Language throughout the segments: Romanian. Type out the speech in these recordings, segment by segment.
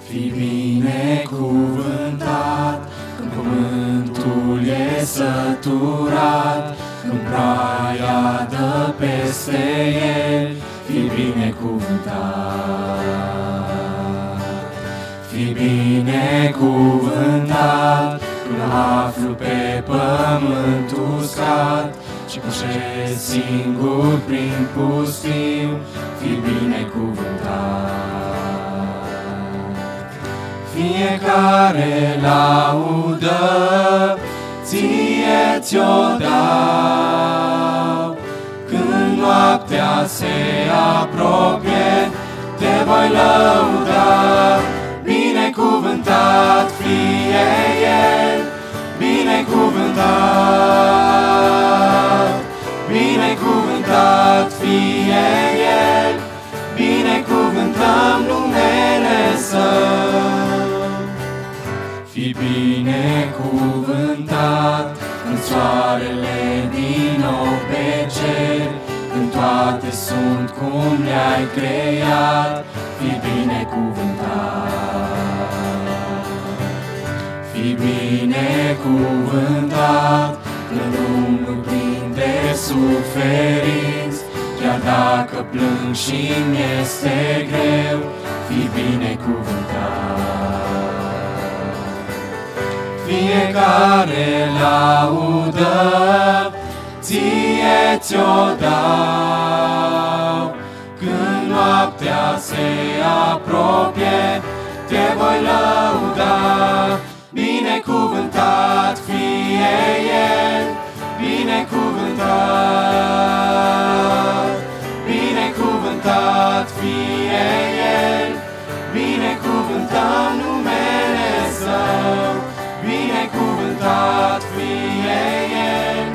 Fii binecuvântat când pământul e săturat, când ploaia dă peste el. Fii binecuvântat. Fii binecuvântat când aflu pe pământ uscat și coșez singur prin pustiu. Fii binecuvântat. Fiecare laudă ție ți-o dau. Când noaptea se apropie, te voi lăuda. Binecuvântat fie El, binecuvântat, binecuvântat fie El, binecuvântăm numele Său. Fii binecuvântat când soarele din nou pe cer, când toate sunt cum le-ai creat. Fii binecuvântat. Fii binecuvântat când drumul plin de suferinți, chiar dacă plâng și-mi este greu. Fii binecuvântat. Fiecare laudă ție ți-o dau. Când noaptea se apropie, te voi lăuda. Binecuvântat fie El, binecuvântat, binecuvântat fie El, binecuvântăm numele Său. Binecuvântat fie El,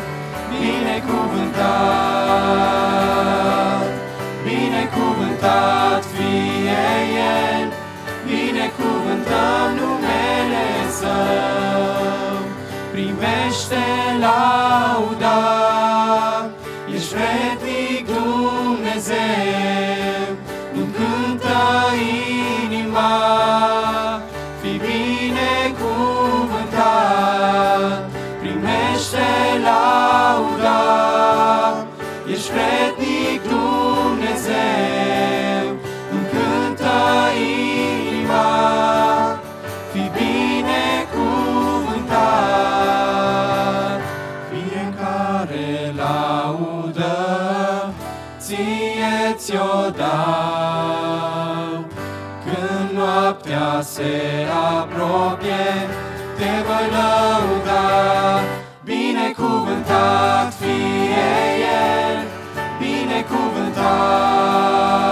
binecuvântat, binecuvântat fie El, binecuvântăm numele Său. Primește lauda, ești vrednic Dumnezeu, nu-mi cântă inima. Fii binecuvântat, primește lauda, ești vrednic Dumnezeu, îmi cântă inima. Fii binecuvântat. Fiecare laudă ție ți-o dau. Când noaptea se apropie, te voi lăuda. Binecuvântat fie El, binecuvântat.